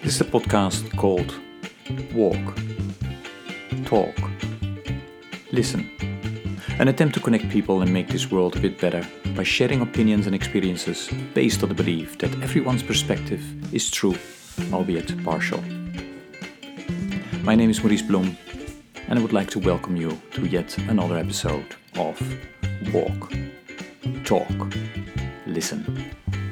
This is a podcast called Walk, Talk, Listen. An attempt to connect people and make this world a bit better by sharing opinions and experiences based on the belief that everyone's perspective is true, albeit partial. My name is Maurice Blom, and I would like to welcome you to yet another episode of Walk, Talk, Listen.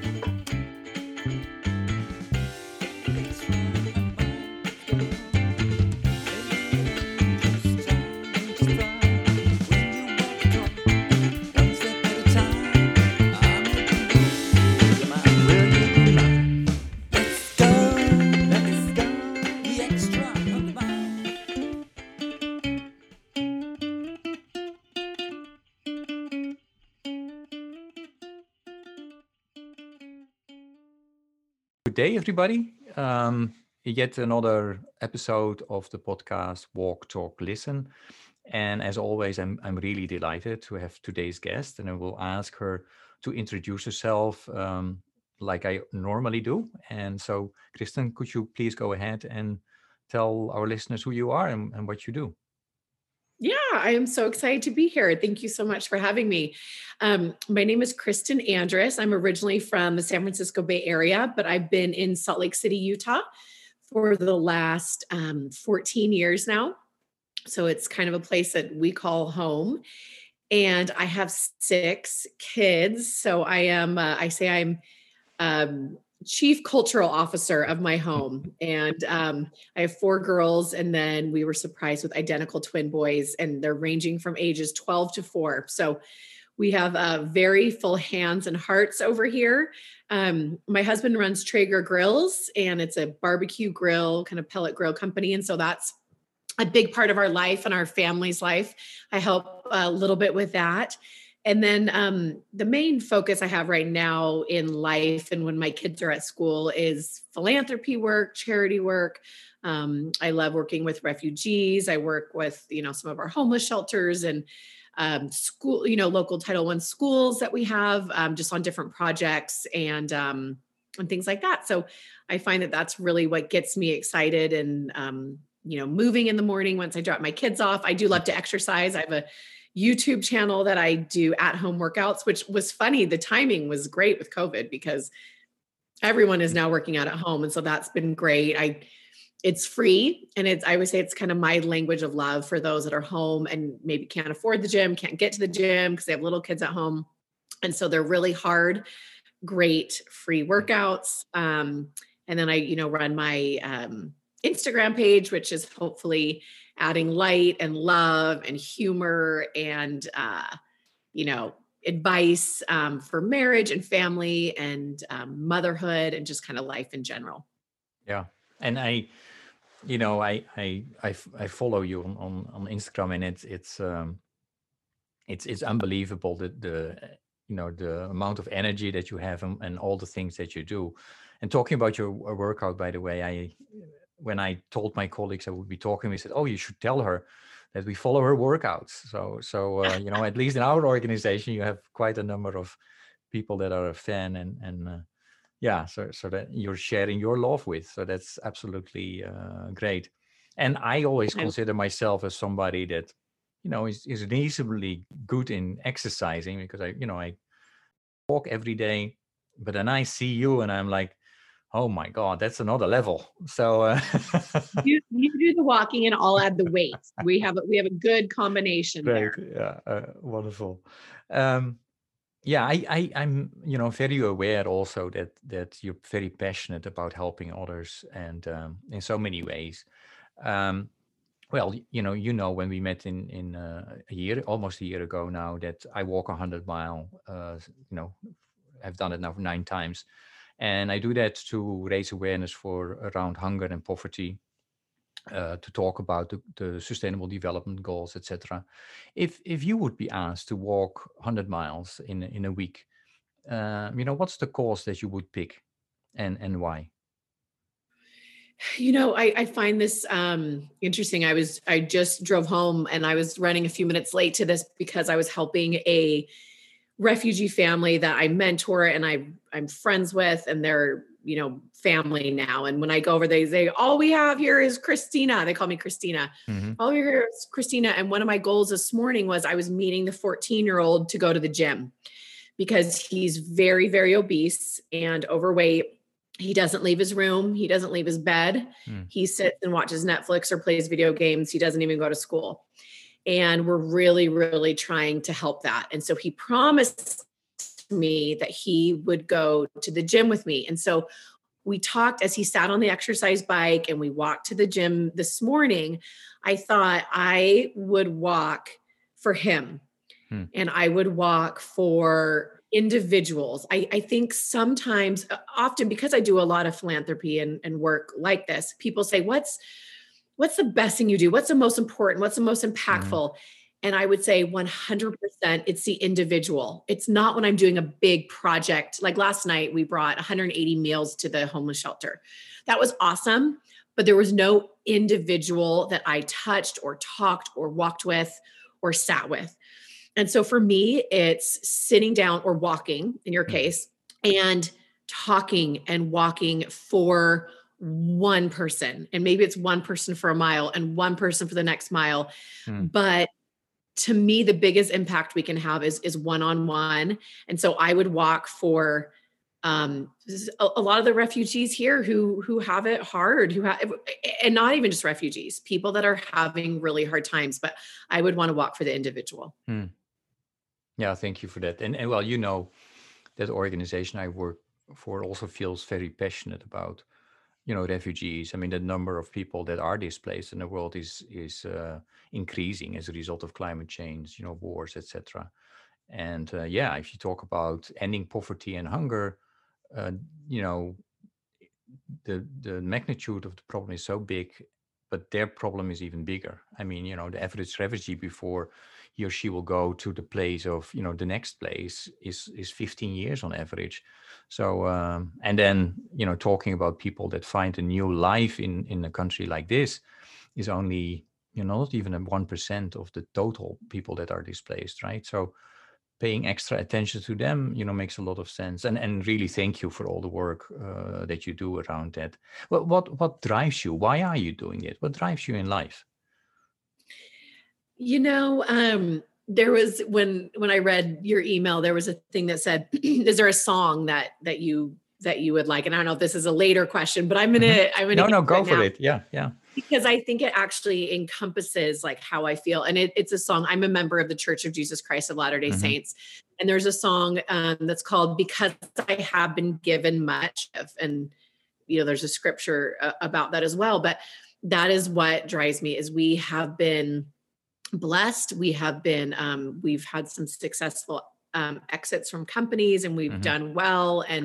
Good day, everybody. Yet another episode of the podcast Walk, Talk, Listen. And as always, I'm really delighted to have today's guest, and I will ask her to introduce herself like I normally do. And so, Kristen, could you please go ahead and tell our listeners who you are and what you do? Yeah, I am so excited to be here. Thank you so much for having me. My name is Kristen Andrus. I'm originally from the San Francisco Bay Area, but I've been in Salt Lake City, Utah for the last 14 years now. So it's kind of a place that we call home. And I have 6 kids. So I'm chief cultural officer of my home. And I have 4 girls, and then we were surprised with identical twin boys, and they're ranging from ages 12 to 4. So we have very full hands and hearts over here. My husband runs Traeger Grills, and it's a barbecue grill, kind of pellet grill company. And so that's a big part of our life and our family's life. I help a little bit with that. And then the main focus I have right now in life and when my kids are at school is philanthropy work, charity work. I love working with refugees. I work with, some of our homeless shelters and school, local Title I schools that we have just on different projects and things like that. So I find that that's really what gets me excited and, moving in the morning once I drop my kids off. I do love to exercise. I have a YouTube channel that I do at-home workouts, which was funny. The timing was great with COVID because everyone is now working out at home. And so that's been great. It's free. And I would say it's kind of my language of love for those that are home and maybe can't afford the gym, can't get to the gym because they have little kids at home. And so they're really hard, great free workouts. And then I, run my Instagram page, which is hopefully adding light and love and humor and, advice for marriage and family and motherhood and just kind of life in general. Yeah. And I follow you on Instagram, and it's unbelievable the amount of energy that you have and all the things that you do. And talking about your workout, by the way, when I told my colleagues I would be talking, we said, "Oh, you should tell her that we follow her workouts." So at least in our organization, you have quite a number of people that are a fan and so that you're sharing your love with. So that's absolutely great. And I always consider myself as somebody that is reasonably good in exercising because I walk every day, but then I see you and I'm like, oh my God, that's another level. So you do the walking and I'll add the weights. We have a good combination right. there. Yeah, wonderful. I'm very aware also that you're very passionate about helping others and in so many ways. Well, when we met in almost a year ago now, that I walk 100-mile. I've done it now 9 times. And I do that to raise awareness for around hunger and poverty, to talk about the sustainable development goals, etc. If you would be asked to walk 100 miles in a week, what's the cause that you would pick and why? I find this interesting. I just drove home and I was running a few minutes late to this because I was helping a refugee family that I mentor and I'm friends with, and they're family now. And when I go over, they say, all we have here is Christina. They call me Christina. Mm-hmm. All we here is Christina. And one of my goals this morning was I was meeting the 14-year-old to go to the gym because he's very, very obese and overweight. He doesn't leave his room. He doesn't leave his bed. He sits and watches Netflix or plays video games. He doesn't even go to school. And we're really, really trying to help that. And so he promised me that he would go to the gym with me. And so we talked as he sat on the exercise bike and we walked to the gym this morning. I thought I would walk for him and I would walk for individuals. I think sometimes, often because I do a lot of philanthropy and work like this, people say, what's the best thing you do? What's the most important? What's the most impactful? And I would say 100% it's the individual. It's not when I'm doing a big project. Like last night, we brought 180 meals to the homeless shelter. That was awesome, but there was no individual that I touched or talked or walked with or sat with. And so for me, it's sitting down or walking in your case and talking and walking for one person. And maybe it's one person for a mile and one person for the next mile. But to me, the biggest impact we can have is one-on-one. And so I would walk for a lot of the refugees here who have it hard, and not even just refugees, people that are having really hard times, but I would want to walk for the individual. Yeah, thank you for that. And well, that organization I work for also feels very passionate about, refugees. I mean, the number of people that are displaced in the world is increasing as a result of climate change, wars, etc. And if you talk about ending poverty and hunger, the magnitude of the problem is so big, but their problem is even bigger. I mean, the average refugee before he or she will go to the place of, the next place is 15 years on average. So, and then, talking about people that find a new life in a country like this is only, not even 1% of the total people that are displaced, right? So paying extra attention to them, makes a lot of sense. And really thank you for all the work that you do around that. What drives you? Why are you doing it? What drives you in life? There was when I read your email, there was a thing that said, is there a song that you would like? And I don't know if this is a later question, but I'm gonna go for it. Yeah. Because I think it actually encompasses like how I feel. And it's a song. I'm a member of the Church of Jesus Christ of Latter-day Saints. And there's a song that's called Because I Have Been Given Much. And, there's a scripture about that as well. But that is what drives me is we have been blessed. We have been, we've had some successful exits from companies and we've done well. And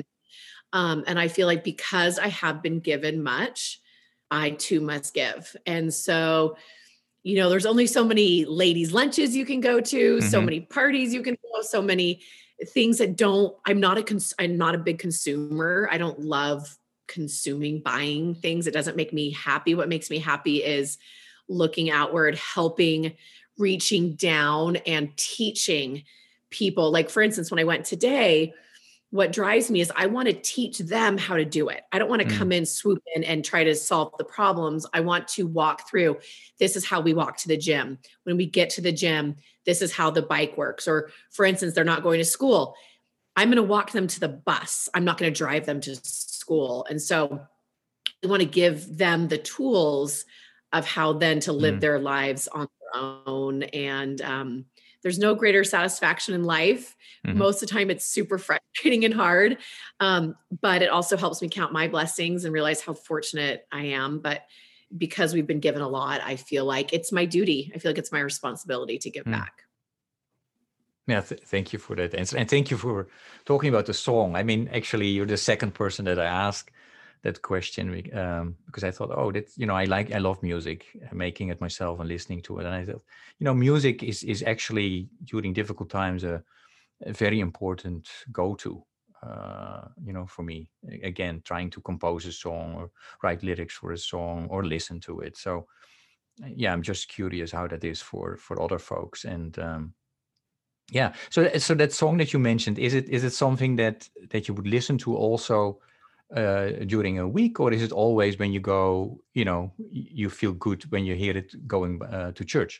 I feel like because I have been given much, I too must give. And so, there's only so many ladies' lunches you can go to, so many parties you can go, so many things that I'm not a big consumer. I don't love consuming, buying things. It doesn't make me happy. What makes me happy is looking outward, helping, reaching down and teaching people. Like for instance, when I went today, what drives me is I want to teach them how to do it. I don't want to come in, swoop in and try to solve the problems. I want to walk through. This is how we walk to the gym. When we get to the gym, this is how the bike works. Or for instance, they're not going to school. I'm going to walk them to the bus. I'm not going to drive them to school. And so I want to give them the tools of how then to live their lives on their own. And there's no greater satisfaction in life. Most of the time it's super frustrating and hard. But it also helps me count my blessings and realize how fortunate I am. But because we've been given a lot, I feel like it's my duty. I feel like it's my responsibility to give back. Yeah, thank you for that answer. And thank you for talking about the song. I mean, actually, you're the second person that I ask that question because I thought, I love music, making it myself and listening to it. And I thought, music is actually during difficult times a very important go-to, for me. Again, trying to compose a song or write lyrics for a song or listen to it. So, I'm just curious how that is for other folks. And so that song that you mentioned, is it something that you would listen to also during a week, or is it always when you go, you feel good when you hear it going to church?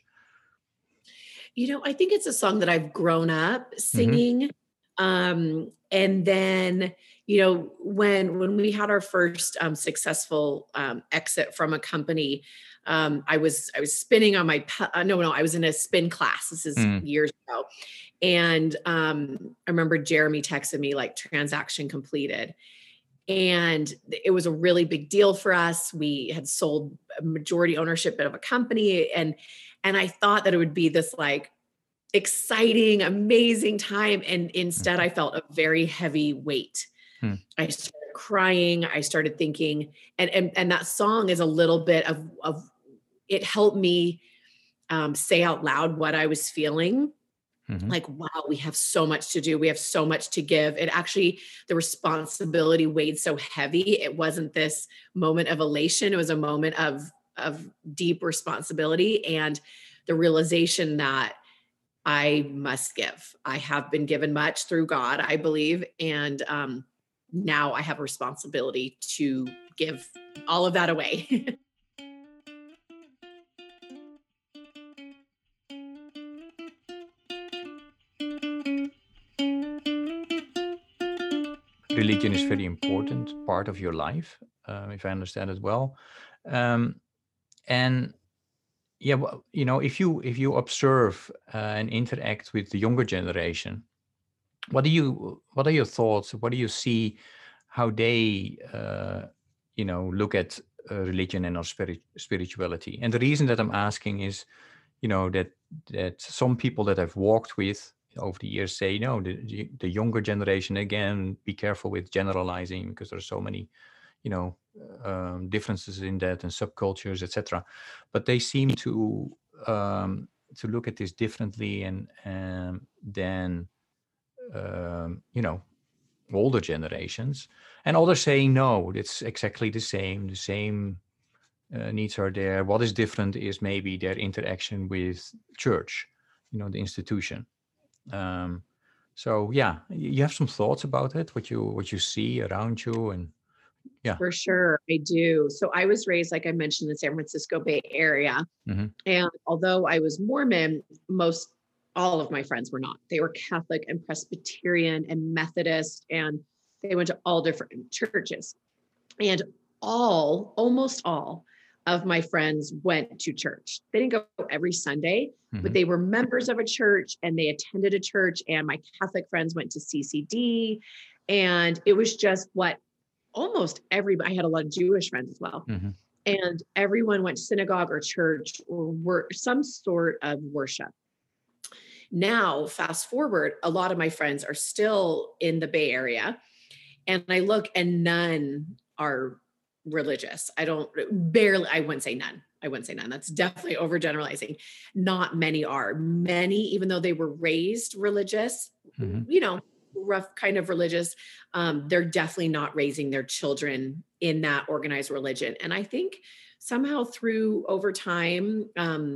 I think it's a song that I've grown up Mm-hmm. singing. And then, when we had our first successful exit from a company, I was spinning on no, I was in a spin class. This is Mm. years ago. And I remember Jeremy texted me like transaction completed. And it was a really big deal for us. We had sold a majority ownership of a company, and I thought that it would be this like exciting, amazing time. And instead I felt a very heavy weight. Mm. I started crying. I started thinking, and that song is a little bit of it helped me say out loud what I was feeling. Mm-hmm. Like, wow, we have so much to do. We have so much to give. It actually, the responsibility weighed so heavy. It wasn't this moment of elation. It was a moment of deep responsibility and the realization that I must give. I have been given much through God, I believe. And now I have a responsibility to give all of that away. Religion is very important part of your life, if I understand it well. Um, and yeah, well, if you observe and interact with the younger generation, what are your thoughts? What do you see? How they look at religion and our spirituality? And the reason that I'm asking is, that some people that I've walked with over the years say, no, the younger generation, again, be careful with generalizing because there's so many, differences in that and subcultures, etc. But they seem to look at this differently and than older generations, and others saying no, it's exactly the same. The same needs are there. What is different is maybe their interaction with church, the institution. Um, so yeah, you have some thoughts about it, what you see around you, and yeah. For sure, I do. So I was raised, like I mentioned, in the San Francisco Bay Area. Mm-hmm. And although I was Mormon, all of my friends were not. They were Catholic and Presbyterian and Methodist, and they went to all different churches. And almost all of my friends went to church. They didn't go every Sunday, but Mm-hmm. they were members of a church and they attended a church. And my Catholic friends went to CCD. And it was just what almost everybody, I had a lot of Jewish friends as well. Mm-hmm. And everyone went to synagogue or church or some sort of worship. Now, fast forward, a lot of my friends are still in the Bay Area. And I look and none are religious. I wouldn't say none. I wouldn't say none. That's definitely overgeneralizing. Not many are. Many, even though they were raised religious, Mm-hmm. rough kind of religious, they're definitely not raising their children in that organized religion. And I think somehow through over time,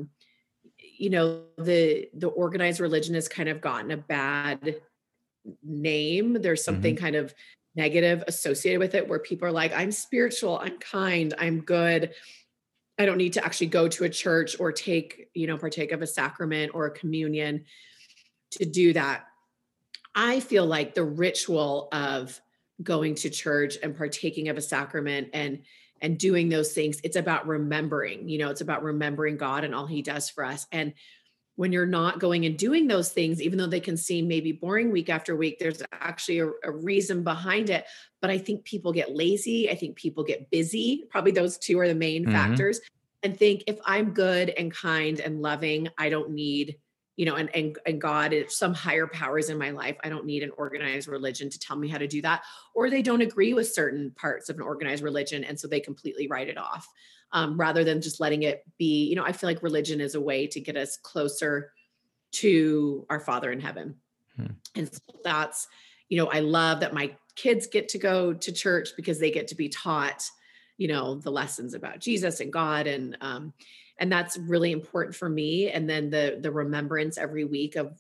the organized religion has kind of gotten a bad name. There's Mm-hmm. something kind of negative associated with it where people are like, I'm spiritual, I'm kind, I'm good. I don't need to actually go to a church or partake of a sacrament or a communion to do that. I feel like the ritual of going to church and partaking of a sacrament and doing those things, it's about remembering, it's about remembering God and all he does for us. And when you're not going and doing those things, even though they can seem maybe boring week after week, there's actually a reason behind it. But I think people get lazy. I think people get busy. Probably those two are the main Mm-hmm. factors. And think if I'm good and kind and loving, I don't need, and God, if some higher powers in my life, I don't need an organized religion to tell me how to do that. Or they don't agree with certain parts of an organized religion. And so they completely write it off. Rather than just letting it be, I feel like religion is a way to get us closer to our Father in heaven. Mm-hmm. And so that's, I love that my kids get to go to church because they get to be taught, the lessons about Jesus and God. And that's really important for me. And then the remembrance every week of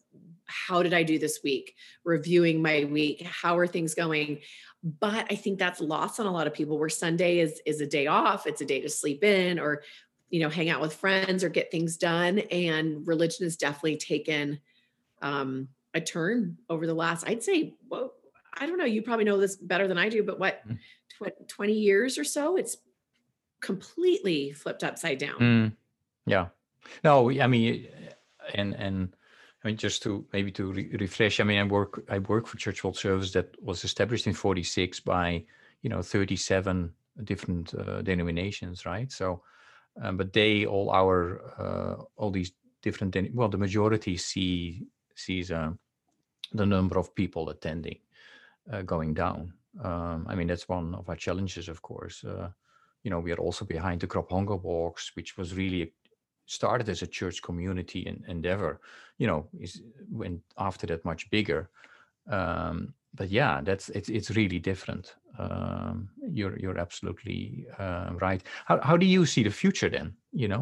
how did I do this week? Reviewing my week. How are things going? But I think that's lost on a lot of people where Sunday is a day off. It's a day to sleep in or, hang out with friends or get things done. And religion has definitely taken a turn over the last, I'd say, well, I don't know. You probably know this better than I do, but what, 20 years or so, it's completely flipped upside down. Yeah. No, I mean, and I mean, just to maybe to refresh, I mean, I work for Church World Service that was established in 46 by, 37 different denominations, right? So, but all these different, the majority sees the number of people attending going down. I mean, that's one of our challenges, of course. We are also behind the Crop Hunger Walks, which was really started as a church community endeavor, went after that much bigger. But yeah, it's really different. You're absolutely right. How do you see the future then?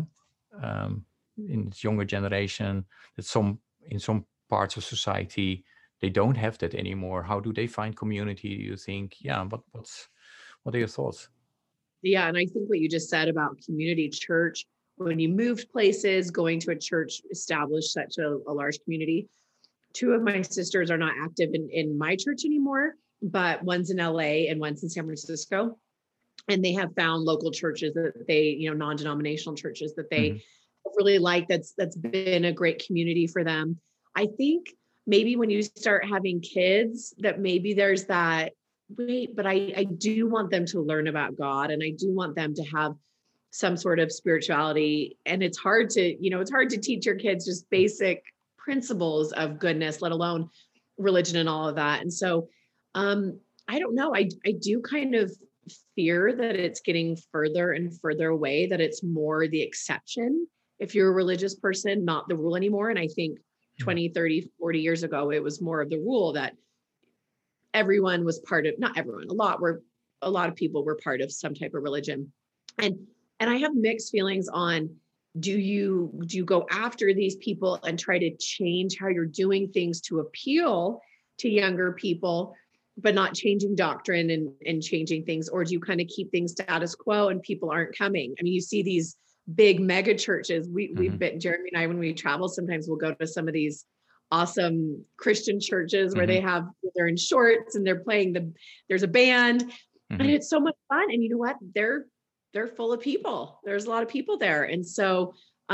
In this younger generation, that in some parts of society they don't have that anymore. How do they find community? Do you think? Yeah, but what are your thoughts? Yeah. And I think what you just said about community church, when you moved places, going to a church established such a large community. Two of my sisters are not active in my church anymore, but one's in LA and one's in San Francisco. And they have found local churches that they, non-denominational churches that they really like. That's been a great community for them. I think maybe when you start having kids, that maybe there's that, wait, but I do want them to learn about God, and I do want them to have some sort of spirituality. And it's hard to teach your kids just basic principles of goodness, let alone religion and all of that. And so I don't know. I do kind of fear that it's getting further and further away, that it's more the exception if you're a religious person, not the rule anymore. And I think 20, 30, 40 years ago, it was more of the rule that everyone was part of, not everyone, a lot of people were part of some type of religion. And I have mixed feelings on, do you go after these people and try to change how you're doing things to appeal to younger people, but not changing doctrine and changing things? Or do you kind of keep things status quo and people aren't coming? I mean, you see these big mega churches. We've been, Jeremy and I, when we travel, sometimes we'll go to some of these awesome Christian churches where they're in shorts and they're playing there's a band and it's so much fun. And you know what? They're full of people. There's a lot of people there. And so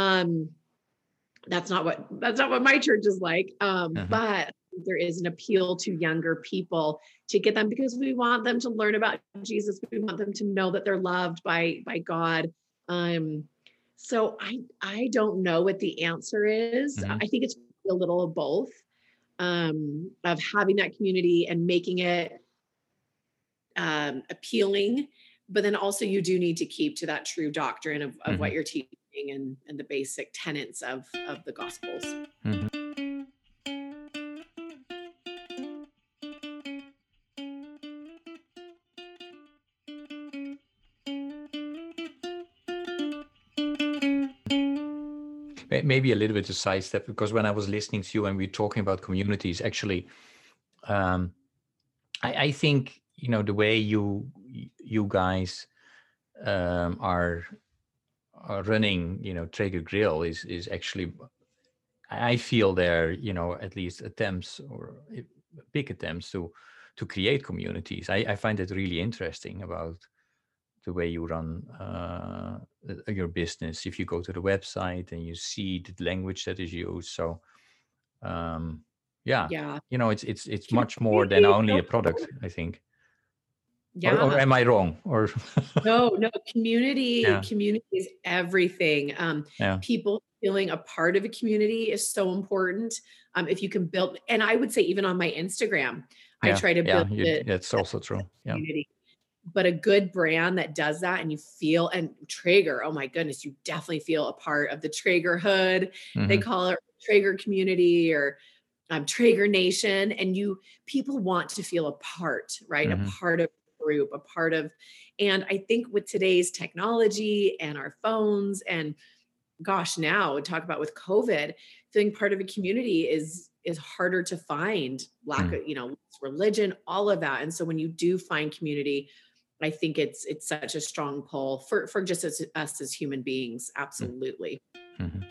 that's not what my church is like. But there is an appeal to younger people to get them, because we want them to learn about Jesus. We want them to know that they're loved by God. So I don't know what the answer is. I think it's a little of both, of having that community and making it appealing. But then also you do need to keep to that true doctrine of what you're teaching and the basic tenets of the Gospels. Maybe a little bit to sidestep, because when I was listening to you and we were talking about communities, actually, I think, the way you guys are running, Traeger Grill is actually, I feel there, at least attempts, or big attempts to create communities. I find it really interesting about the way you run your business. If you go to the website and you see the language that is used, so it's much more than only a product, I think. Or am I wrong? Or no, community is everything. People feeling a part of a community is so important. If you can build, and I would say even on my Instagram, I try to build it. That's also true. Community. But a good brand that does that, and you feel, and Traeger, oh my goodness, you definitely feel a part of the Traeger hood. They call it Traeger community or Traeger Nation. And people want to feel a part, right? A part of a group, a part of, and I think with today's technology and our phones and gosh, now talk about with COVID, feeling part of a community is is harder to find. Lack Mm, of, religion, all of that. And so when you do find community, I think it's such a strong pull for just us as human beings. mm, Absolutely. mhm.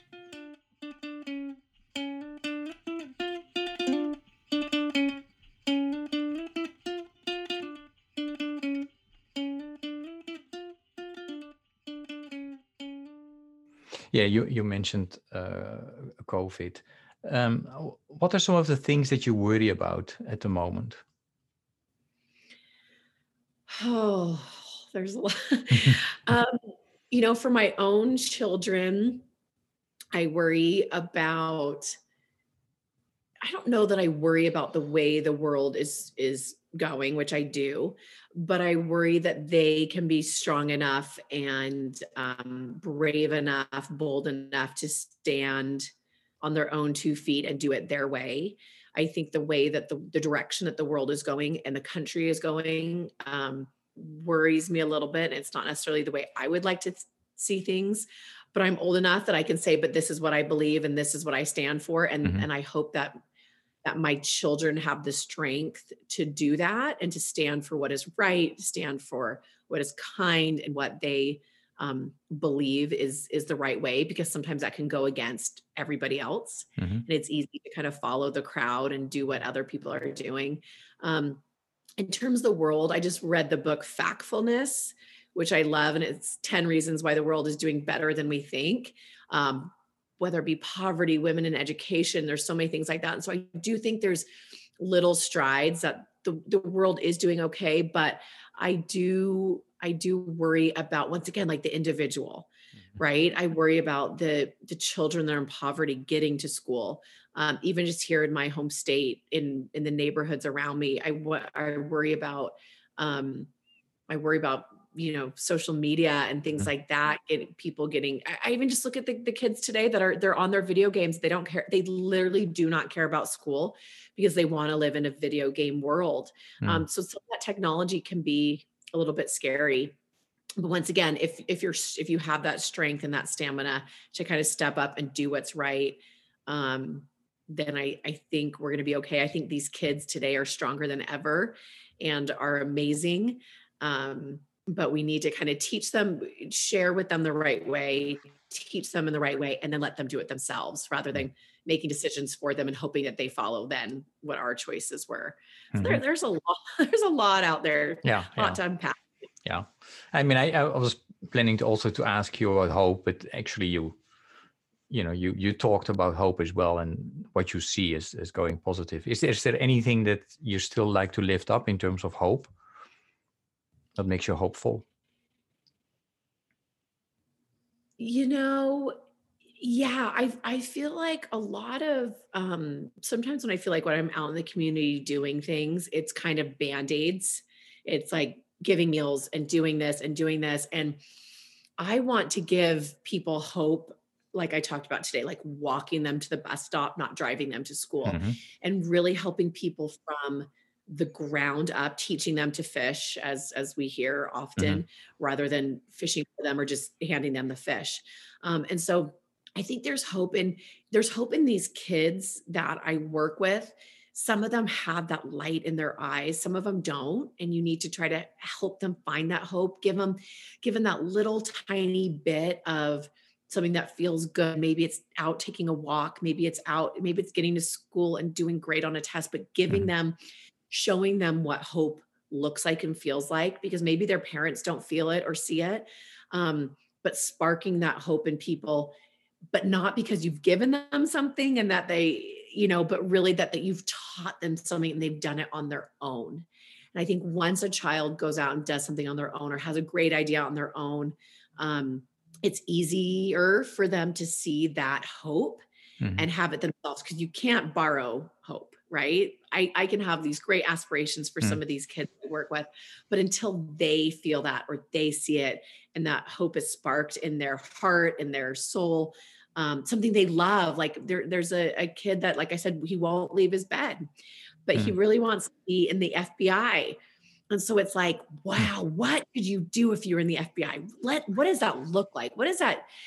Yeah, you mentioned COVID. What are some of the things that you worry about at the moment? Oh, there's a lot. um, for my own children, I worry about, I don't know that I worry about the way the world is going, which I do, but I worry that they can be strong enough and brave enough, bold enough to stand on their own 2 feet and do it their way. I think the way that the direction that the world is going and the country is going worries me a little bit. It's not necessarily the way I would like to see things, but I'm old enough that I can say, but this is what I believe and this is what I stand for. And Mhm, and I hope that my children have the strength to do that and to stand for what is right, stand for what is kind and what they believe is the right way, because sometimes that can go against everybody else, mhm, and it's easy to kind of follow the crowd and do what other people are doing. Um, in terms of the world, I just read the book Factfulness, which I love, and it's 10 reasons why the world is doing better than we think. Um, whether it be poverty, women in education, there's so many things like that. And so I do think there's little strides that the world is doing okay, but I do worry about, once again, like the individual, mhm, right? I worry about the children that are in poverty getting to school. Even just here in my home state, in the neighborhoods around me, I worry about um, social media and things mhm, like that, getting people getting, I even just look at the kids today that they're on their video games. They don't care. They literally do not care about school because they want to live in a video game world. mm, So some of that technology can be a little bit scary. But once again, if you have that strength and that stamina to kind of step up and do what's right, um, then I think we're going to be okay. I think these kids today are stronger than ever and are amazing. But we need to kind of teach them, share with them the right way, teach them in the right way, and then let them do it themselves rather mm, than making decisions for them and hoping that they follow then what our choices were. So mhm. there's a lot, there's a lot out there, Yeah, a lot yeah, to unpack. yeah. I mean, I was planning to also to ask you about hope, but actually, you talked about hope as well, and what you see is going positive. Is there anything that you still like to lift up in terms of hope that makes you hopeful? You know, yeah, I feel like a lot of sometimes when I feel like when I'm out in the community doing things, it's kind of band-aids. It's like giving meals and doing this and doing this. And I want to give people hope, like I talked about today, like walking them to the bus stop, not driving them to school, Hmm. and really helping people from the ground up, teaching them to fish, as we hear Hmm. often, rather than fishing for them or just handing them the fish. And so I think there's hope in these kids that I work with. Some of them have that light in their eyes, some of them don't, and you need to try to help them find that hope. Give them that little tiny bit of something that feels good. Maybe it's out taking a walk, maybe it's getting to school and doing great on a test, but Hmm. showing them what hope looks like and feels like, because maybe their parents don't feel it or see it. But sparking that hope in people, but not because you've given them something and that but really that you've taught them something and they've done it on their own. And I think once a child goes out and does something on their own or has a great idea on their own, um, it's easier for them to see that hope Hmm. and have it themselves, because you can't borrow hope, right? I can have these great aspirations for some of these kids I work with, but until they feel that or they see it and that hope is sparked in their heart and their soul, something they love. Like there's a kid that, like I said, he won't leave his bed, but he Hmm. really wants to be in the FBI. And so it's like, wow, what could you do if you were in the FBI? What does that look like?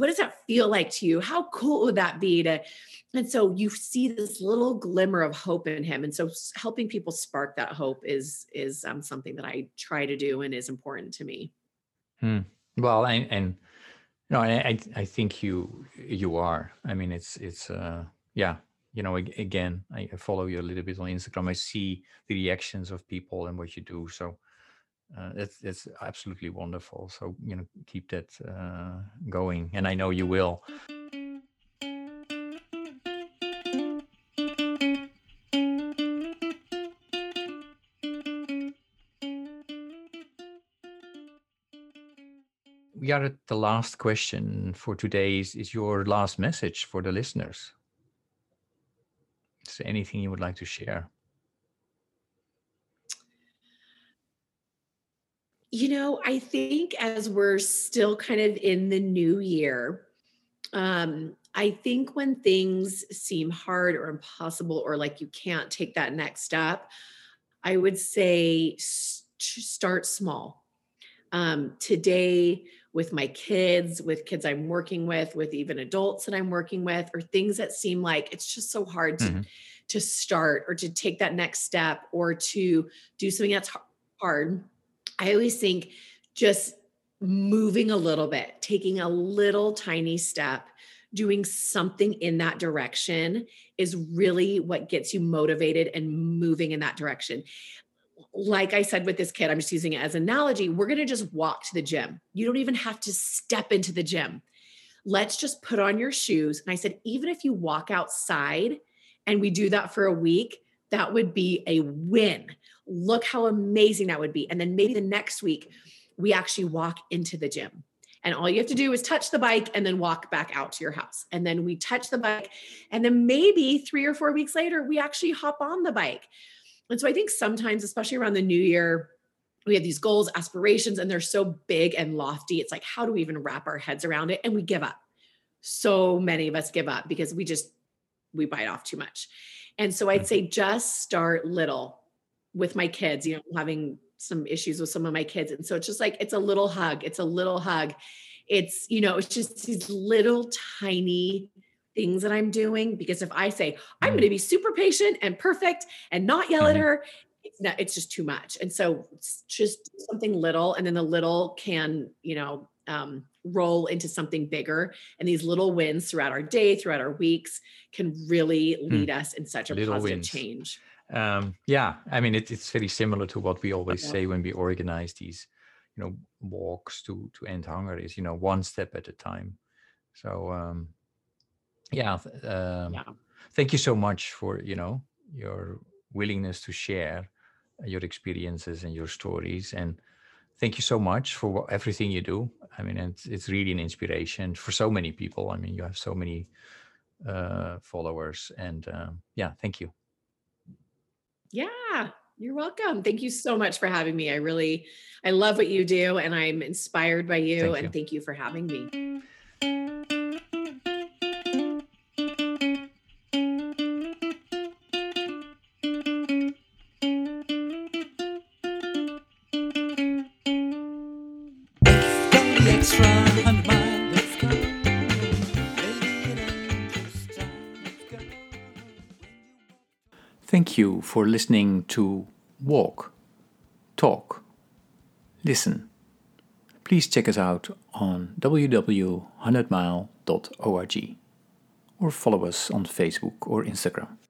what does that feel like to you? How cool would that be to, and so you see this little glimmer of hope in him. And so helping people spark that hope is something that I try to do and is important to me. Well, and no, I think you are. I mean, it's yeah. Again, I follow you a little bit on Instagram. I see the reactions of people and what you do. So it's absolutely wonderful. So keep that going, and I know you will. We are at the last question for today. Is your last message for the listeners? Is there anything you would like to share? I think as we're still kind of in the new year, I think when things seem hard or impossible or like you can't take that next step, I would say start small. Today, with my kids, with kids I'm working with even adults that I'm working with, or things that seem like it's just so hard to start or to take that next step or to do something that's hard. I always think just moving a little bit, taking a little tiny step, doing something in that direction is really what gets you motivated and moving in that direction. Like I said with this kid, I'm just using it as an analogy. We're going to just walk to the gym. You don't even have to step into the gym. Let's just put on your shoes. And I said, even if you walk outside and we do that for a week, that would be a win. Look how amazing that would be. And then maybe the next week, we actually walk into the gym. And all you have to do is touch the bike and then walk back out to your house. And then we touch the bike. And then maybe 3 or 4 weeks later, we actually hop on the bike. And so I think sometimes, especially around the new year, we have these goals, aspirations, and they're so big and lofty. It's like, how do we even wrap our heads around it? And we give up. So many of us give up because we bite off too much. And so I'd say just start little with my kids, having some issues with some of my kids. And so it's just like, it's a little hug. It's a little hug. It's, it's just these little tiny things that I'm doing. Because if I say, I'm going to be super patient and perfect and not yell at her, it's just too much. And so it's just something little, and then the little can, roll into something bigger. And these little wins throughout our day, throughout our weeks can really lead us in such a little positive change. Yeah, I mean, it's very similar to what we always say when we organize these, walks to end hunger is, one step at a time. So, thank you so much for, your willingness to share your experiences and your stories. And thank you so much for everything you do. I mean, it's really an inspiration for so many people. I mean, you have so many followers, and thank you. Yeah, you're welcome. Thank you so much for having me. I love what you do, and I'm inspired by you. And thank you for having me. Thank you for listening to Walk, Talk, Listen. Please check us out on www.100mile.org or follow us on Facebook or Instagram.